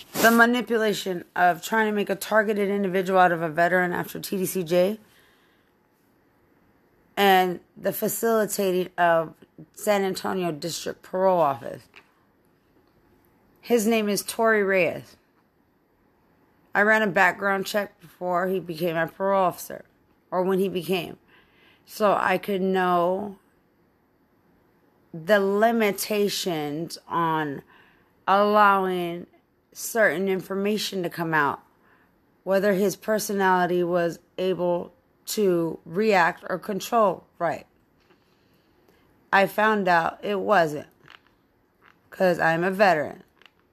The manipulation of trying to make a targeted individual out of a veteran after TDCJ, and the facilitating of San Antonio District Parole Office. His name is Tory Reyes. I ran a background check before he became a parole officer, or when he became, so I could know the limitations on allowing certain information to come out, whether his personality was able to react or control right. I found out it wasn't, because I'm a veteran.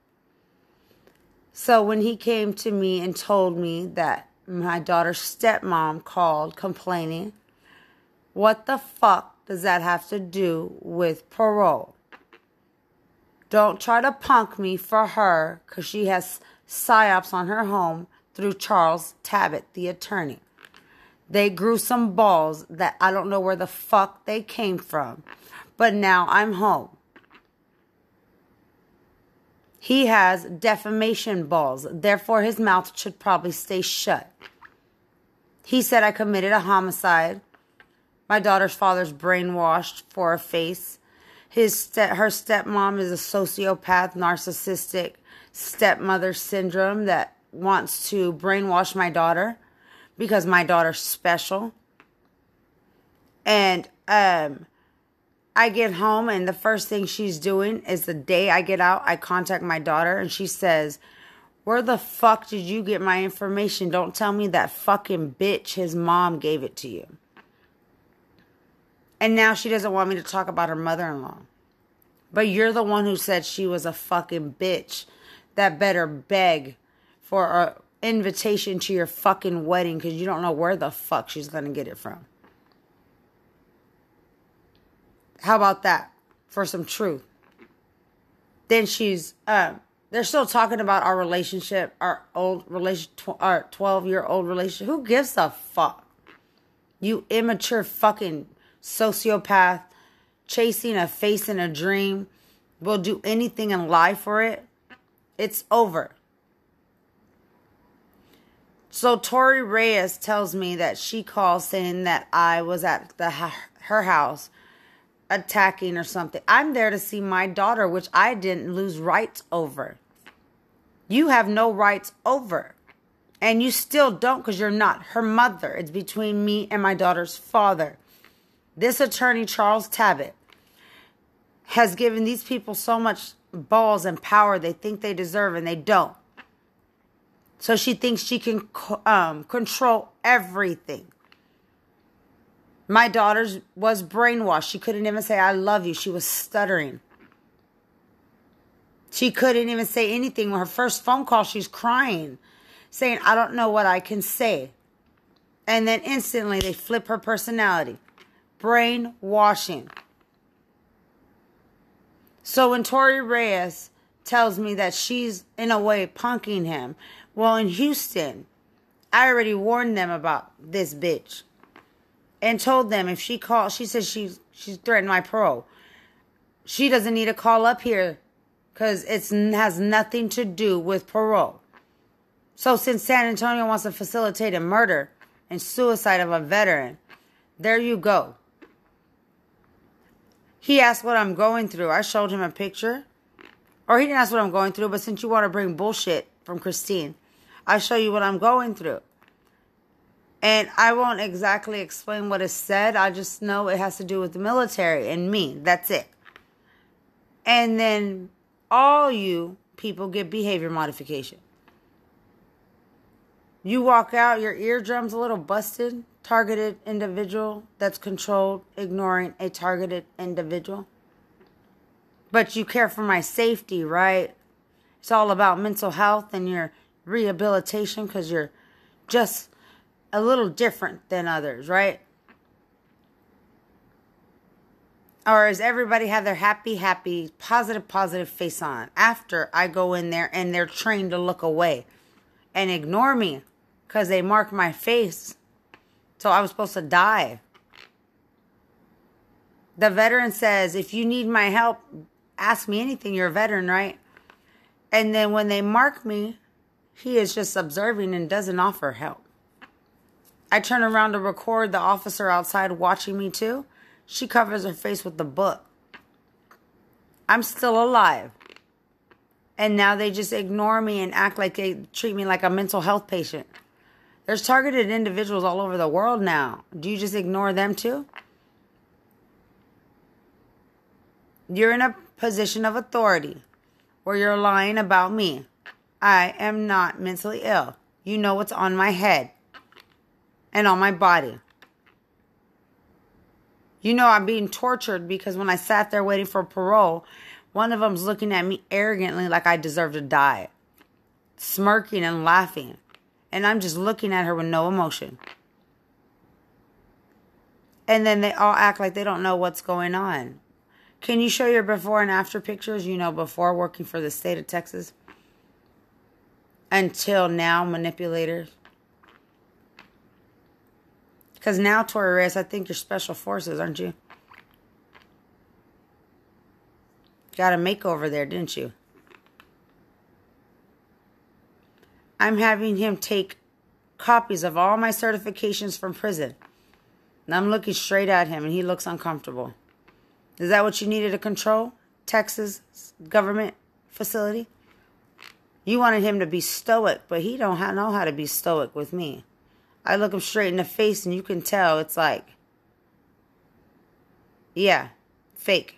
So when he came to me and told me that my daughter's stepmom called complaining, what the fuck does that have to do with parole? Don't try to punk me for her, because she has psyops on her home through Charles Tabbitt, the attorney. They grew some balls that I don't know where the fuck they came from. But now I'm home. He has defamation balls. Therefore, his mouth should probably stay shut. He said I committed a homicide. My daughter's father's brainwashed for a face. Her stepmom is a sociopath, narcissistic stepmother syndrome that wants to brainwash my daughter because my daughter's special. And I get home, and the first thing she's doing is the day I get out, I contact my daughter, and she says, "Where the fuck did you get my information? Don't tell me that fucking bitch, his mom, gave it to you." And now she doesn't want me to talk about her mother-in-law. But you're the one who said she was a fucking bitch that better beg for an invitation to your fucking wedding, because you don't know where the fuck she's going to get it from. How about that for some truth? Then she's, they're still talking about our relationship, our old relationship, our 12-year-old relationship. Who gives a fuck? You immature fucking sociopath chasing a face in a dream will do anything and lie for it. It's over. So Tory Reyes tells me that she calls saying that I was at her house attacking or something. I'm there to see my daughter, which I didn't lose rights over. You have no rights over. And you still don't, because you're not her mother. It's between me and my daughter's father. This attorney, Charles Tabbitt, has given these people so much balls and power they think they deserve, and they don't. So she thinks she can control everything. My daughter was brainwashed. She couldn't even say, "I love you." She was stuttering. She couldn't even say anything. When her first phone call, she's crying, saying, "I don't know what I can say." And then instantly they flip her personality. Brainwashing. So when Tory Reyes tells me that she's, in a way, punking him, well, in Houston, I already warned them about this bitch. And told them if she calls, she says she's threatened my parole. She doesn't need to call up here, because it has nothing to do with parole. So since San Antonio wants to facilitate a murder and suicide of a veteran, there you go. He asked what I'm going through. I showed him a picture. Or he didn't ask what I'm going through, but since you want to bring bullshit from Christine, I show you what I'm going through. And I won't exactly explain what is said. I just know it has to do with the military and me. That's it. And then all you people get behavior modification. You walk out, your eardrums a little busted. Targeted individual that's controlled, ignoring a targeted individual. But you care for my safety, right? It's all about mental health and your rehabilitation, because you're just a little different than others, right? Or does everybody have their happy, positive face on after I go in there and they're trained to look away and ignore me because they mark my face? So I was supposed to die. The veteran says, if you need my help, ask me anything. You're a veteran, right? And then when they mark me, he is just observing and doesn't offer help. I turn around to record the officer outside watching me too. She covers her face with the book. I'm still alive. And now they just ignore me and act like they treat me like a mental health patient. There's targeted individuals all over the world now. Do you just ignore them too? You're in a position of authority where you're lying about me. I am not mentally ill. You know what's on my head and on my body. You know I'm being tortured because when I sat there waiting for parole, one of them's looking at me arrogantly like I deserve to die, smirking and laughing. And I'm just looking at her with no emotion. And then they all act like they don't know what's going on. Can you show your before and after pictures, before working for the state of Texas? Until now, manipulators. Because now, Tori Reyes, I think you're special forces, aren't you? Got a makeover there, didn't you? I'm having him take copies of all my certifications from prison. And I'm looking straight at him, and he looks uncomfortable. Is that what you needed to control? Texas government facility? You wanted him to be stoic, but he don't know how to be stoic with me. I look him straight in the face, and you can tell it's like, yeah, fake.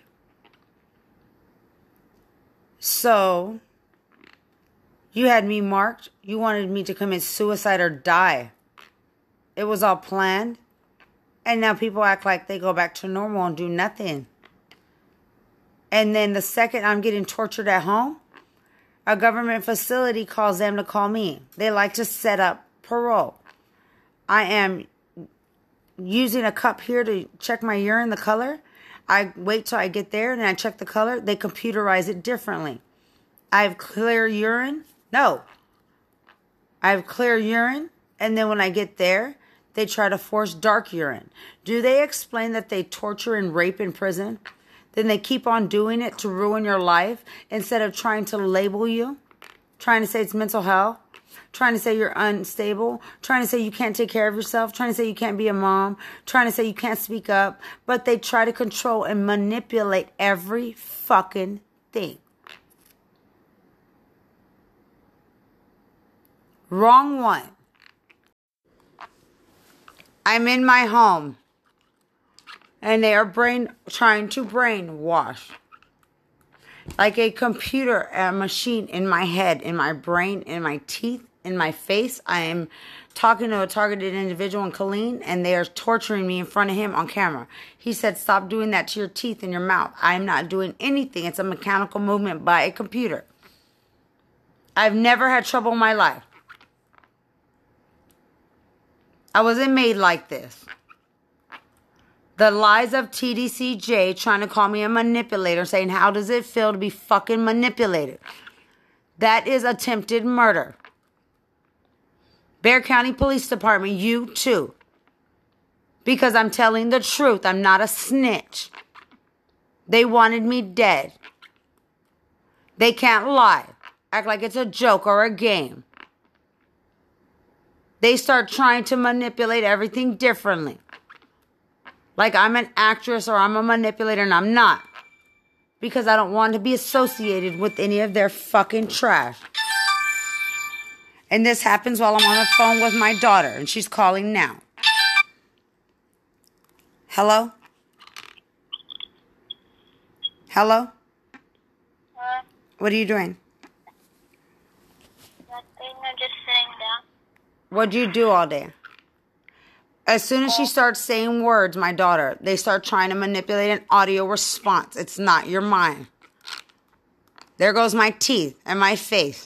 So, you had me marked. You wanted me to commit suicide or die. It was all planned. And now people act like they go back to normal and do nothing. And then the second I'm getting tortured at home, a government facility calls them to call me. They like to set up parole. I am using a cup here to check my urine, the color. I wait till I get there and I check the color. They computerize it differently. I have clear urine. No. I have clear urine. And then when I get there, they try to force dark urine. Do they explain that they torture and rape in prison? Then they keep on doing it to ruin your life instead of trying to label you, trying to say it's mental health, trying to say you're unstable, trying to say you can't take care of yourself, trying to say you can't be a mom, trying to say you can't speak up. But they try to control and manipulate every fucking thing. Wrong one. I'm in my home. And they are trying to brainwash. Like a computer, a machine in my head, in my brain, in my teeth, in my face. I am talking to a targeted individual in Killeen, and they are torturing me in front of him on camera. He said, stop doing that to your teeth and your mouth. I am not doing anything. It's a mechanical movement by a computer. I've never had trouble in my life. I wasn't made like this. The lies of TDCJ trying to call me a manipulator, saying, how does it feel to be fucking manipulated? That is attempted murder. Bexar County Police Department, you too. Because I'm telling the truth. I'm not a snitch. They wanted me dead. They can't lie. Act like it's a joke or a game. They start trying to manipulate everything differently. Like I'm an actress or I'm a manipulator, and I'm not. Because I don't want to be associated with any of their fucking trash. And this happens while I'm on the phone with my daughter, and she's calling now. Hello? Hello? What are you doing? Nothing, I'm just sitting down. What'd you do all day? As soon as she starts saying words, my daughter, they start trying to manipulate an audio response. It's not your mind. There goes my teeth and my face.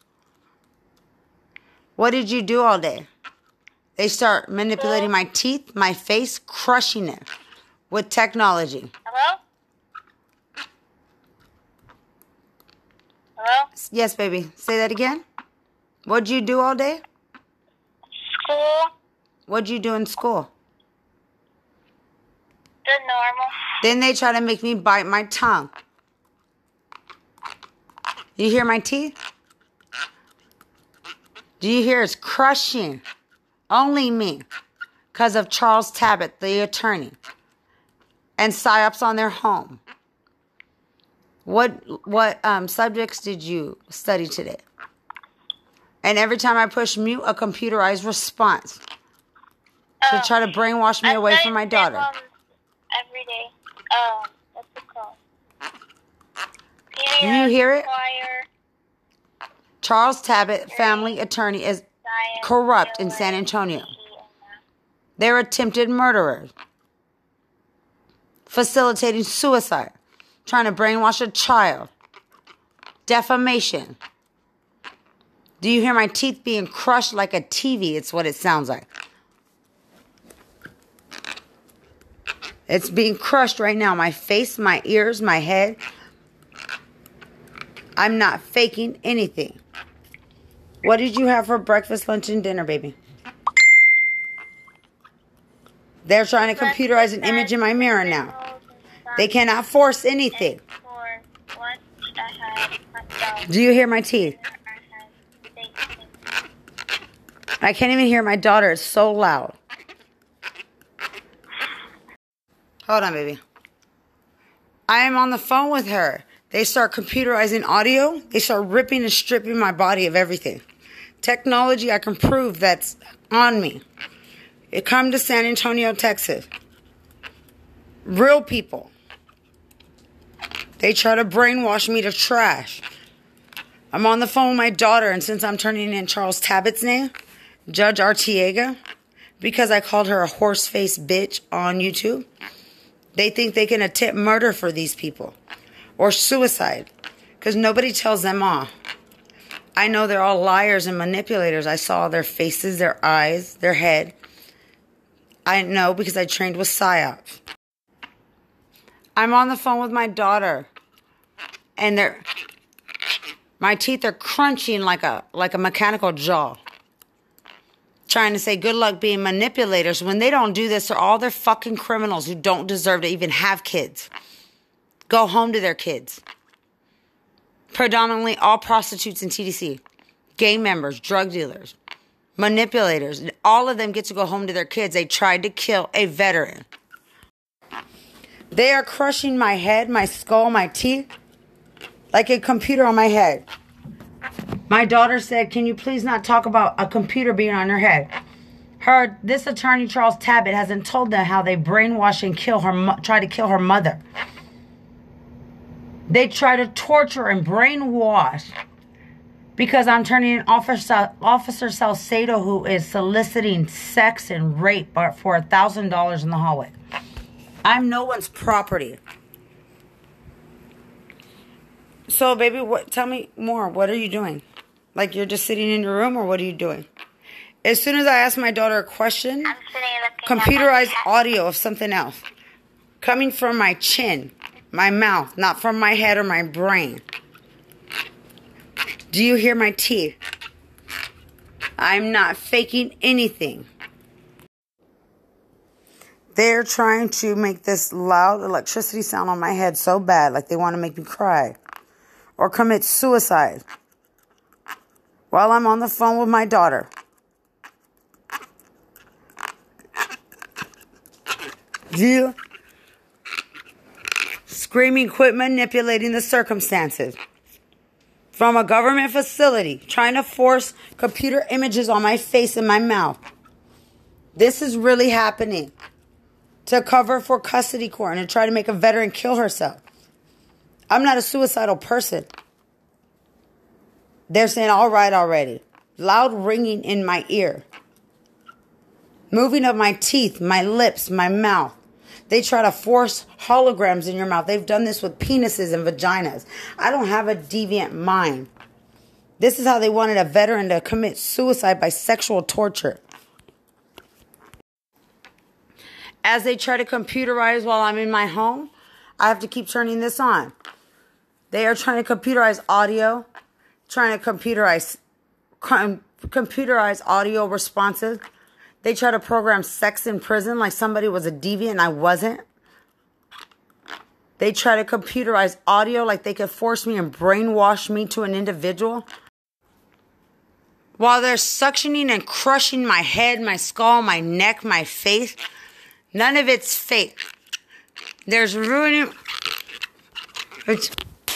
What did you do all day? They start manipulating my teeth, my face, crushing it with technology. Hello? Hello? Yes, baby. Say that again. What'd you do all day? School? What'd you do in school? The normal. Then they try to make me bite my tongue. You hear my teeth? Do you hear it's crushing? Only me. Because of Charles Tabbitt, the attorney. And psyops on their home. What subjects did you study today? And every time I push mute, a computerized response. To try to brainwash me away from my daughter. Every day. What's it called? Do you hear it? Charles Tabbitt, family attorney, is corrupt in San Antonio. They're attempted murderers. Facilitating suicide. Trying to brainwash a child. Defamation. Do you hear my teeth being crushed like a TV? It's what it sounds like. It's being crushed right now. My face, my ears, my head. I'm not faking anything. What did you have for breakfast, lunch, and dinner, baby? They're trying to computerize an image in my mirror now. They cannot force anything. Do you hear my teeth? I can't even hear my daughter. It's so loud. Hold on, baby. I am on the phone with her. They start computerizing audio. They start ripping and stripping my body of everything. Technology, I can prove that's on me. It come to San Antonio, Texas. Real people. They try to brainwash me to trash. I'm on the phone with my daughter, and since I'm turning in Charles Tabbitt's name, Judge Artiega, because I called her a horse-faced bitch on YouTube, they think they can attempt murder for these people. Or suicide. Because nobody tells them off. I know they're all liars and manipulators. I saw their faces, their eyes, their head. I know because I trained with psyops. I'm on the phone with my daughter. And my teeth are crunching like a mechanical jaw. Trying to say good luck being manipulators. When they don't do this, they're all they're fucking criminals who don't deserve to even have kids. Go home to their kids. Predominantly all prostitutes in TDC. Gay members, drug dealers, manipulators. All of them get to go home to their kids. They tried to kill a veteran. They are crushing my head, my skull, my teeth. Like a computer on my head. My daughter said, can you please not talk about a computer being on her head? This attorney, Charles Tabbitt, hasn't told them how they brainwash and try to kill her mother. They try to torture and brainwash because I'm turning in Officer Salcedo, who is soliciting sex and rape for $1,000 in the hallway. I'm no one's property. So, baby, tell me more. What are you doing? Like, you're just sitting in your room, or what are you doing? As soon as I ask my daughter a question, computerized audio of something else. Coming from my chin, my mouth, not from my head or my brain. Do you hear my teeth? I'm not faking anything. They're trying to make this loud electricity sound on my head so bad, like they want to make me cry. Or commit suicide. While I'm on the phone with my daughter. You screaming, quit manipulating the circumstances. From a government facility, trying to force computer images on my face and my mouth. This is really happening. To cover for custody court and to try to make a veteran kill herself. I'm not a suicidal person. They're saying, all right already. Loud ringing in my ear. Moving of my teeth, my lips, my mouth. They try to force holograms in your mouth. They've done this with penises and vaginas. I don't have a deviant mind. This is how they wanted a veteran to commit suicide by sexual torture. As they try to computerize while I'm in my home, I have to keep turning this on. They are trying to computerize audio, trying to computerize audio responses. They try to program sex in prison like somebody was a deviant and I wasn't. They try to computerize audio like they could force me and brainwash me to an individual. While they're suctioning and crushing my head, my skull, my neck, my face, none of it's fake. There's ruining... It's...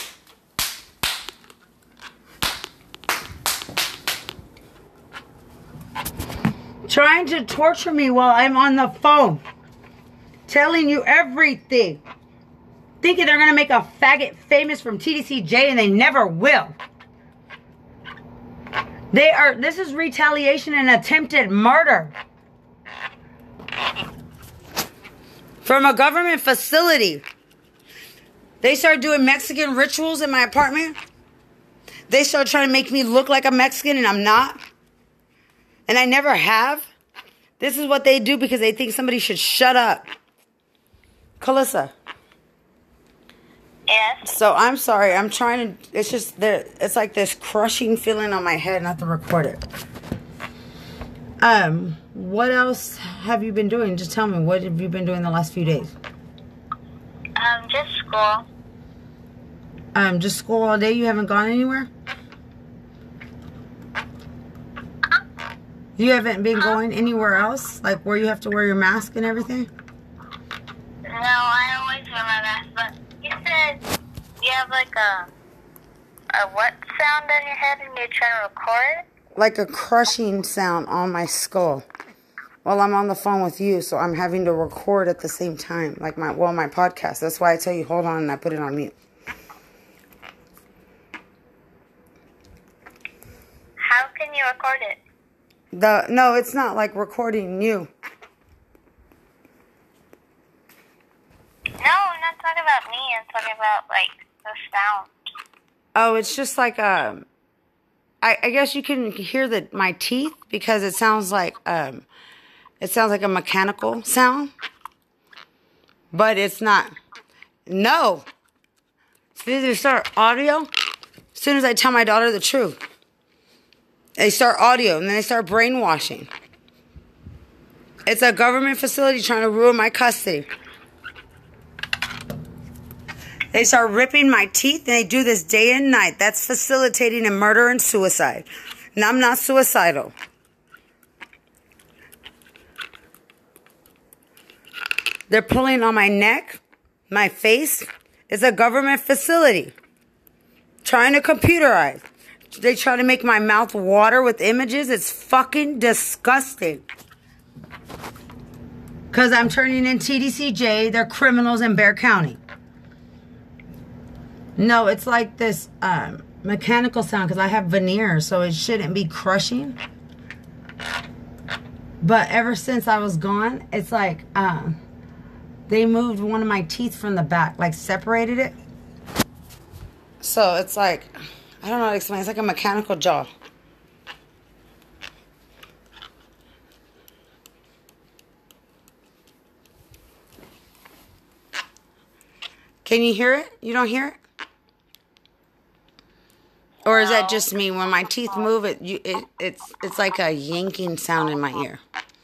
Trying to torture me while I'm on the phone. Telling you everything. Thinking they're going to make a faggot famous from TDCJ and they never will. This is retaliation and attempted murder. From a government facility. They start doing Mexican rituals in my apartment. They start trying to make me look like a Mexican and I'm not. And I never have. This is what they do because they think somebody should shut up. Calissa. Yes. So I'm sorry. I'm trying to... It's just... It's like this crushing feeling on my head not to record it. What else have you been doing? Just tell me. What have you been doing the last few days? Just school. Just school all day? You haven't gone anywhere? You haven't been going anywhere else? Like where you have to wear your mask and everything? No, I always wear my mask, but you said you have like a what sound on your head and you're trying to record? Like a crushing sound on my skull while I'm on the phone with you, so I'm having to record at the same time, like my podcast. That's why I tell you, hold on, and I put it on mute. How can you record it? No, it's not like recording you. No, I'm not talking about me. I'm talking about, like, the sound. Oh, it's just like, I guess you can hear my teeth because it sounds like a mechanical sound. But it's not. No. As soon as they start audio, as soon as I tell my daughter the truth, they start audio and then they start brainwashing. It's a government facility trying to ruin my custody. They start ripping my teeth and they do this day and night. That's facilitating a murder and suicide. And I'm not suicidal. They're pulling on my neck, my face. It's a government facility. Trying to computerize. They try to make my mouth water with images. It's fucking disgusting. Because I'm turning in TDCJ. They're criminals in Bexar County. No, it's like this mechanical sound because I have veneers, so it shouldn't be crushing. But ever since I was gone, it's like they moved one of my teeth from the back, like separated it. So it's like, I don't know how to explain. It's like a mechanical jaw. Can you hear it? You don't hear it? Or is that just me? When my teeth move, it's like a yanking sound in my ear.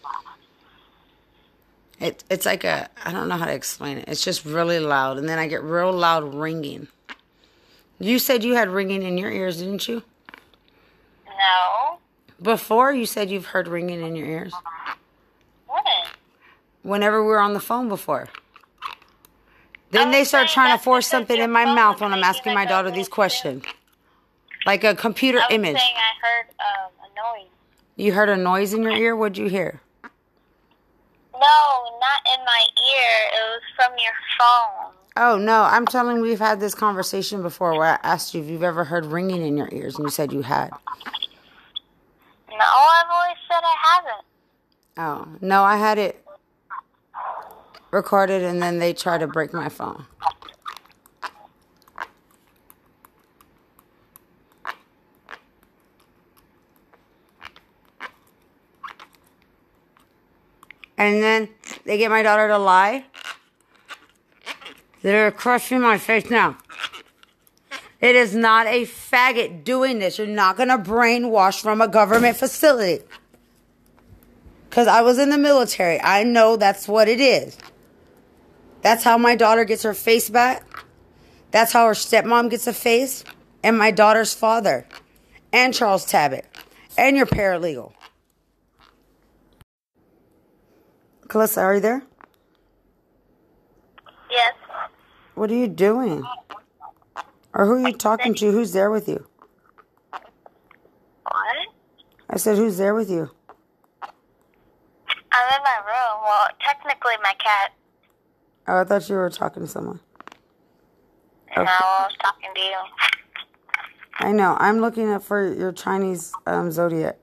It's like I don't know how to explain it. It's just really loud, and then I get real loud ringing. You said you had ringing in your ears, didn't you? No. Before, you said you've heard ringing in your ears. What? Whenever we were on the phone before. Then they start trying to force something in my mouth when I'm asking my daughter these questions. Like a computer image. I was saying I heard a noise. You heard a noise in your ear? What'd you hear? No, not in my ear. It was from your phone. Oh, no. I'm telling you, we've had this conversation before where I asked you if you've ever heard ringing in your ears, and you said you had. No, I've always said I haven't. Oh, no, I had it recorded, and then they tried to break my phone. And then they get my daughter to lie. They're crushing my face now. It is not a faggot doing this. You're not going to brainwash from a government facility. Because I was in the military. I know that's what it is. That's how my daughter gets her face back. That's how her stepmom gets a face. And my daughter's father. And Charles Tabbitt. And your paralegal. Calissa, are you there? Yes. What are you doing? Or who are you talking to? Who's there with you? What? I said, who's there with you? I'm in my room. Well, technically my cat. Oh, I thought you were talking to someone. Okay. No, I was talking to you. I know. I'm looking up for your Chinese zodiac.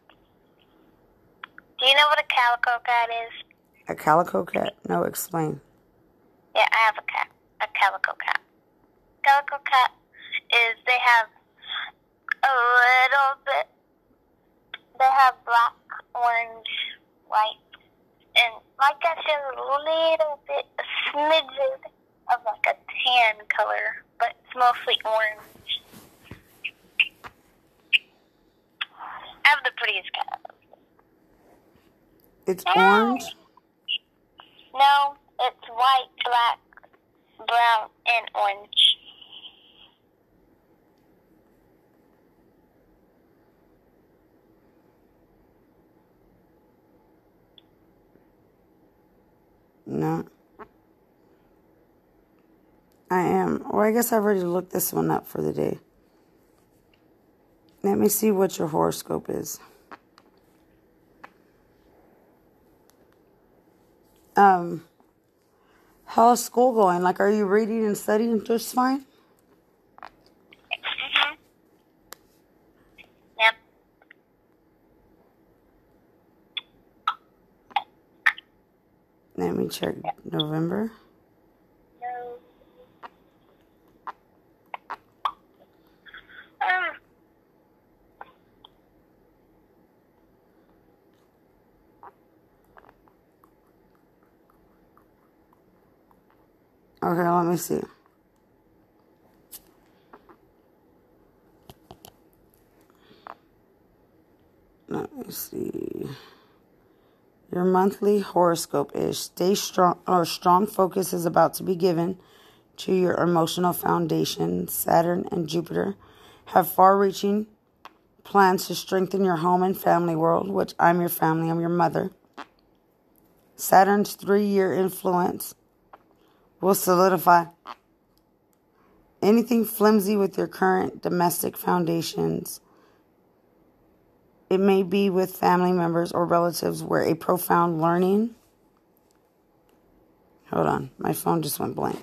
Do you know what a calico cat is? A calico cat? No, explain. Yeah, I have a cat. A calico cat. Calico cat is they have a little bit. They have black, orange, white, and my cat has a little bit, a smidgen of like a tan color, but it's mostly orange. I have the prettiest cat. It's orange? No, it's white, black, brown, and orange. No. I am. Well, I guess I've already looked this one up for the day. Let me see what your horoscope is. How's school going? Like, are you reading and studying just fine? Mm-hmm. Yep. Let me check November. No. Okay, let me see. Let me see. Your monthly horoscope is stay strong, or strong focus is about to be given to your emotional foundation. Saturn and Jupiter have far-reaching plans to strengthen your home and family world, which I'm your family, I'm your mother. Saturn's 3-year influence will solidify anything flimsy with your current domestic foundations. It may be with family members or relatives where a profound learning... Hold on, my phone just went blank.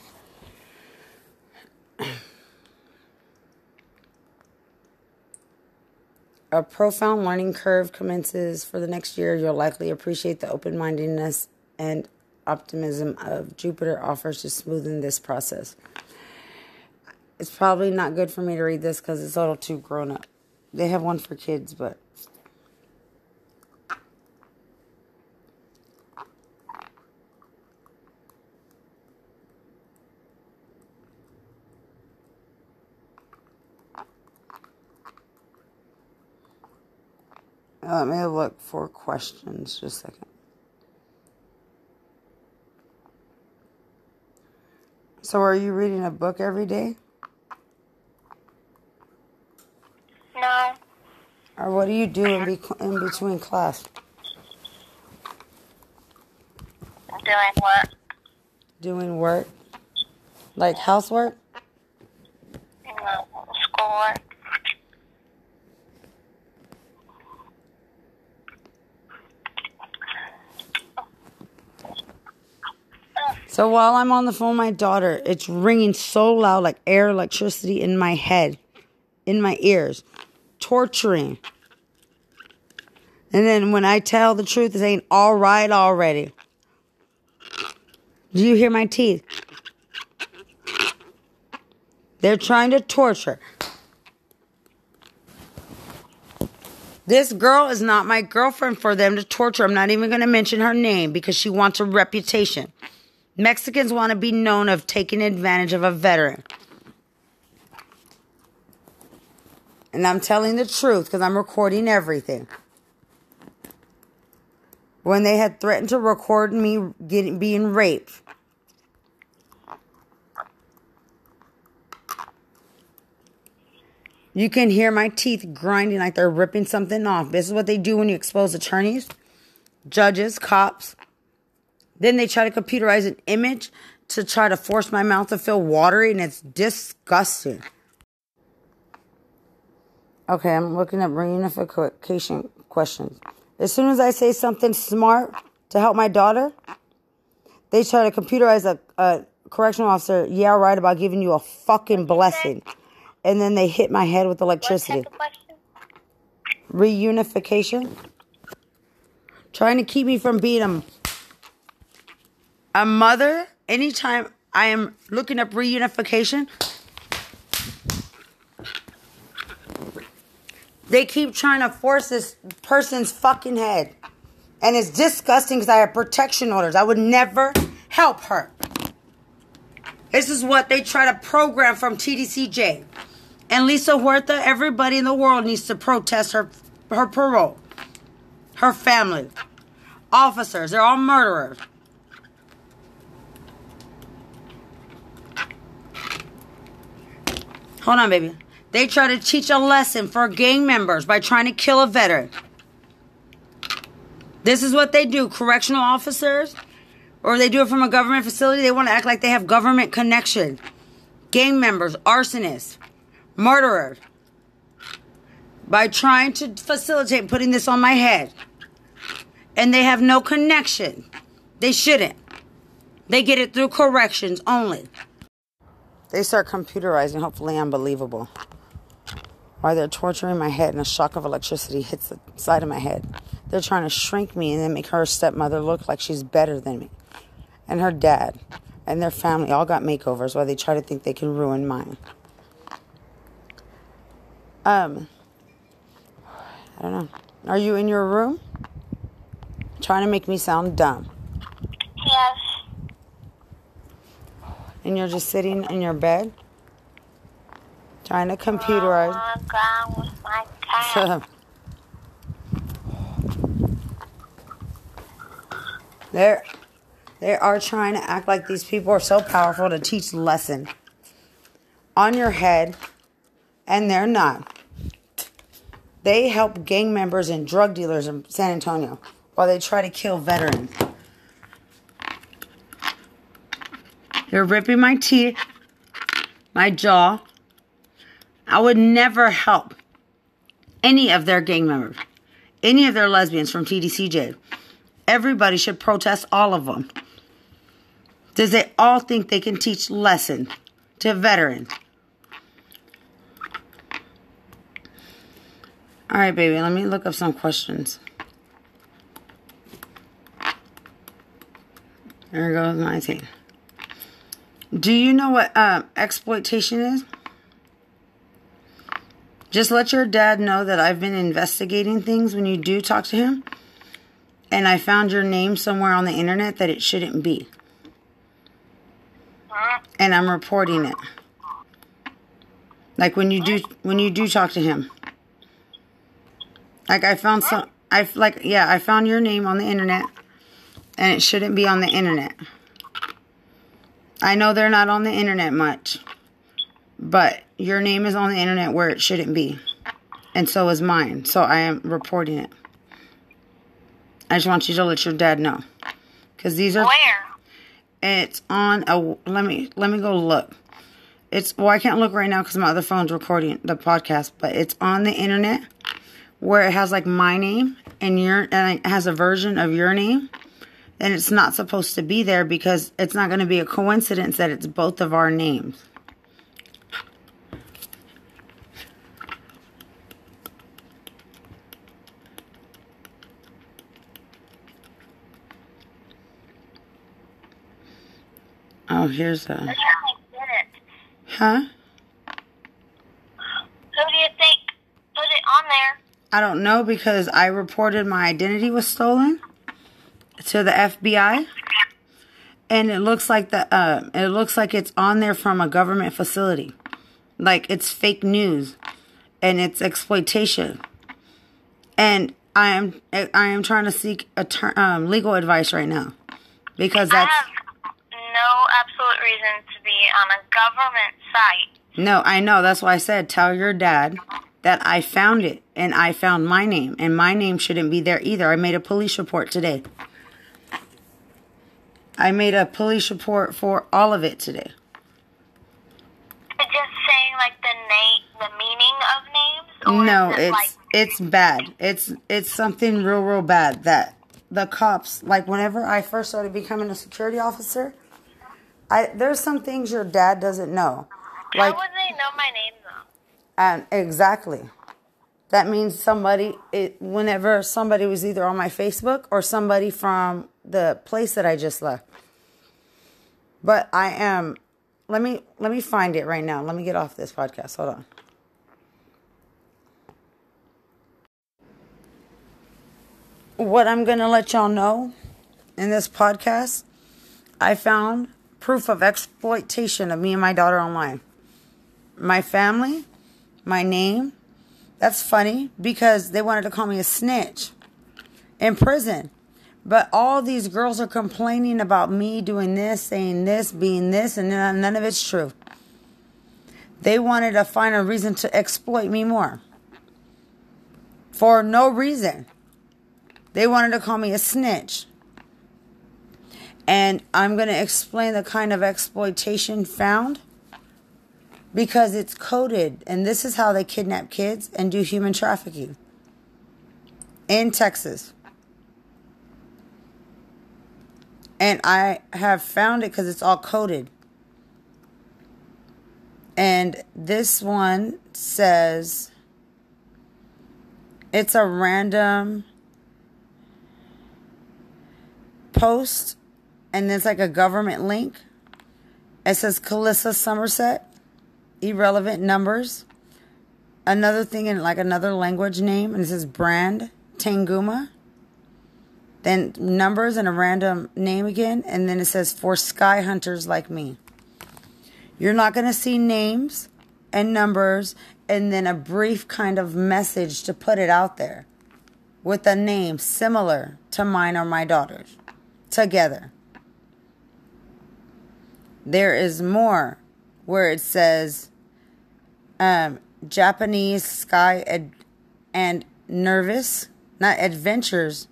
A profound learning curve commences for the next year. You'll likely appreciate the open-mindedness and optimism of Jupiter offers to smoothen this process. It's probably not good for me to read this because it's a little too grown up. They have one for kids, but... Let me look for questions. Just a second. So are you reading a book every day? No. Or what do you do in between class? Doing what? Doing work? Like housework? No, schoolwork. So while I'm on the phone with my daughter, it's ringing so loud like air, electricity in my head, in my ears, torturing. And then when I tell the truth, it ain't all right already. Do you hear my teeth? They're trying to torture. This girl is not my girlfriend for them to torture. I'm not even going to mention her name because she wants a reputation. Mexicans want to be known of taking advantage of a veteran. And I'm telling the truth because I'm recording everything. When they had threatened to record me being raped, You can hear my teeth grinding like they're ripping something off. This is what they do when you expose attorneys, judges, cops. Then they try to computerize an image to try to force my mouth to feel watery, and it's disgusting. Okay, I'm looking at reunification questions. As soon as I say something smart to help my daughter, they try to computerize a correctional officer, yeah, right, about giving you a fucking blessing. And then they hit my head with electricity. What type of question? Reunification. Trying to keep me from being a mother. Anytime I am looking up reunification, they keep trying to force this person's fucking head. And it's disgusting because I have protection orders. I would never help her. This is what they try to program from TDCJ. And Lisa Huerta, everybody in the world needs to protest her parole. Her family. Officers, they're all murderers. Hold on, baby. They try to teach a lesson for gang members by trying to kill a veteran. This is what they do. Correctional officers, or they do it from a government facility. They want to act like they have government connection. Gang members, arsonists, murderers. By trying to facilitate putting this on my head. And they have no connection. They shouldn't. They get it through corrections only. They start computerizing, hopefully unbelievable. While they're torturing my head and a shock of electricity hits the side of my head. They're trying to shrink me and then make her stepmother look like she's better than me. And her dad and their family all got makeovers while they try to think they can ruin mine. I don't know. Are you in your room? Trying to make me sound dumb. Yes. And you're just sitting in your bed? Trying to computerize. On the ground with my cat. They are trying to act like these people are so powerful to teach a lesson on your head, and they're not. They help gang members and drug dealers in San Antonio while they try to kill veterans. They're ripping my teeth, my jaw. I would never help any of their gang members, any of their lesbians from TDCJ. Everybody should protest all of them. Does they all think they can teach lesson to veterans? All right, baby, let me look up some questions. There goes 19. Do you know what exploitation is? Just let your dad know that I've been investigating things when you do talk to him. And I found your name somewhere on the internet that it shouldn't be. And I'm reporting it. Like when you do talk to him. Like I found I found your name on the internet and it shouldn't be on the internet. I know they're not on the internet much, but your name is on the internet where it shouldn't be. And so is mine. So I am reporting it. I just want you to let your dad know. Because these are... Where? It's on a... Let me go look. I can't look right now because my other phone's recording the podcast. But it's on the internet where it has like my name and it has a version of your name. And it's not supposed to be there because it's not going to be a coincidence that it's both of our names. Oh, here's a... Huh? Who do you think put it on there? I don't know because I reported my identity was stolen to the FBI. And it looks like it's on there from a government facility. Like it's fake news and it's exploitation. And I am trying to seek legal advice right now because that's... I have no absolute reason to be on a government site No, I know. That's why I said tell your dad that I found it and I found my name. And my name shouldn't be there either. I made a police report today. I made a police report for all of it today. It's just saying like the meaning of names? Or No, is it it's bad. It's something real bad that the cops, like whenever I first started becoming a security officer, there's some things your dad doesn't know. Like, how would they know my name though? And exactly. That means whenever somebody was either on my Facebook or somebody from the place that I just left. But I am, let me find it right now. Let me get off this podcast. Hold on. What I'm going to let y'all know in this podcast, I found proof of exploitation of me and my daughter online. My family, my name. That's funny because they wanted to call me a snitch in prison. But all these girls are complaining about me doing this, saying this, being this, and none of it's true. They wanted to find a reason to exploit me more. For no reason. They wanted to call me a snitch. And I'm going to explain the kind of exploitation found. Because it's coded. And this is how they kidnap kids and do human trafficking. In Texas. And I have found it because it's all coded. And this one says it's a random post. And it's like a government link. It says Calissa Somerset. Irrelevant numbers. Another thing in like another language name. And it says brand Tanguma. Then numbers and a random name again. And then it says for sky hunters like me. You're not going to see names and numbers and then a brief kind of message to put it out there. With a name similar to mine or my daughter's. Together. There is more where it says Japanese sky and nervous. Not adventures.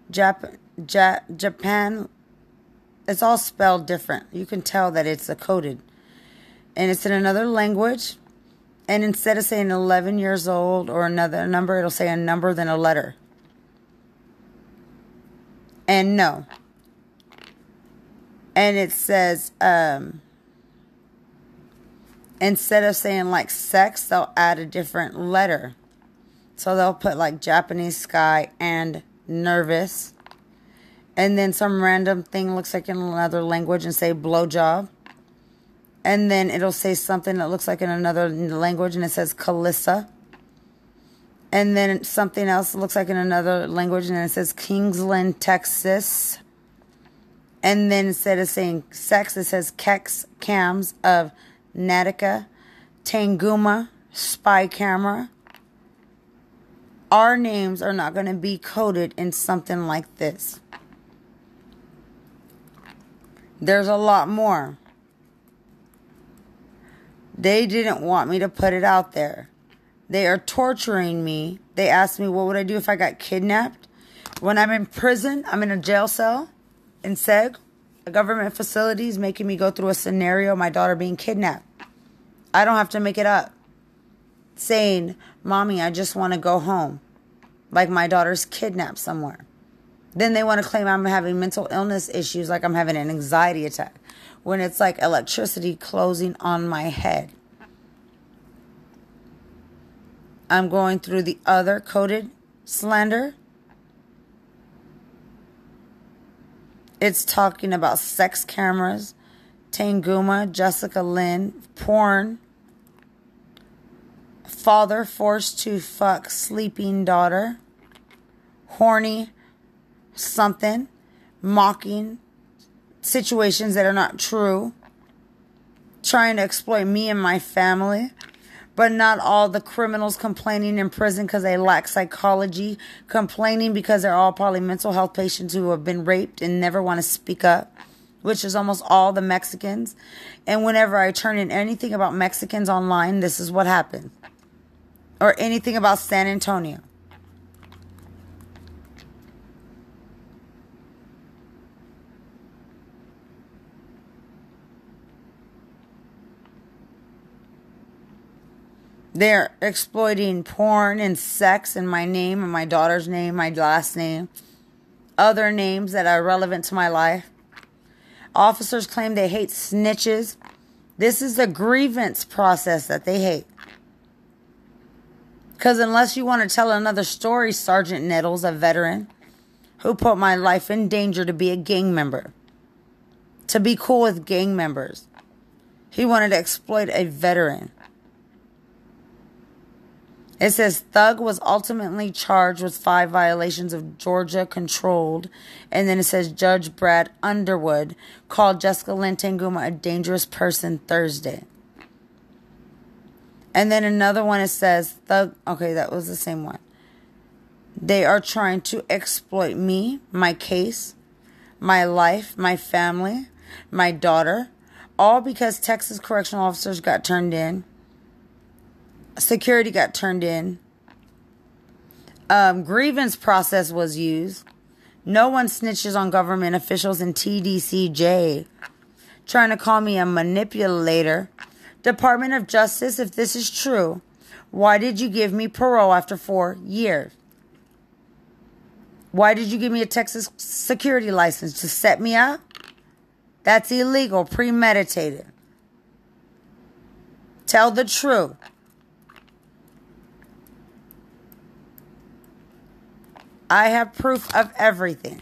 Japan, it's all spelled different. You can tell that it's coded. And it's in another language. And instead of saying 11 years old or another number, it'll say a number then a letter. And no. And it says, instead of saying like sex, they'll add a different letter. So they'll put like Japanese sky and nervous. And then some random thing looks like in another language and say blowjob. And then it'll say something that looks like in another language and it says Calissa. And then something else looks like in another language and it says Kingsland, Texas. And then instead of saying sex, it says Kex Cams of Natica, Tanguma, Spy Camera. Our names are not going to be coded in something like this. There's a lot more. They didn't want me to put it out there. They are torturing me. They asked me, what would I do if I got kidnapped? When I'm in prison, I'm in a jail cell in Seg. A government facility is making me go through a scenario of my daughter being kidnapped. I don't have to make it up. Saying, Mommy, I just want to go home. Like my daughter's kidnapped somewhere. Then they want to claim I'm having mental illness issues, like I'm having an anxiety attack. When it's like electricity closing on my head. I'm going through the other coded slander. It's talking about sex cameras, Tanguma, Jessica Lynn, porn, father forced to fuck sleeping daughter, horny something, mocking situations that are not true, trying to exploit me and my family. But not all the criminals complaining in prison because they lack psychology. Complaining because they're all probably mental health patients who have been raped and never want to speak up. which is almost all the Mexicans. And whenever I turn in anything about Mexicans online, this is what happens. Or anything about San Antonio. They're exploiting porn and sex in my name and my daughter's name, my last name, other names that are relevant to my life. Officers claim they hate snitches. This is the grievance process that they hate. Because unless you want to tell another story, Sergeant Nettles, a veteran, who put my life in danger to be a gang member, to be cool with gang members. He wanted to exploit a veteran. It says Thug was ultimately charged with 5 violations of Georgia controlled. And then it says Judge Brad Underwood called Jessica Lynn Tanguma a dangerous person Thursday. And then another one, it says Thug. Okay, that was the same one. They are trying to exploit me, my case, my life, my family, my daughter. All because Texas correctional officers got turned in. Security got turned in. Grievance process was used. No one snitches on government officials in TDCJ. Trying to call me a manipulator. Department of Justice, if this is true, why did you give me parole after 4 years? Why did you give me a Texas security license to set me up? That's illegal, premeditated. Tell the truth. I have proof of everything.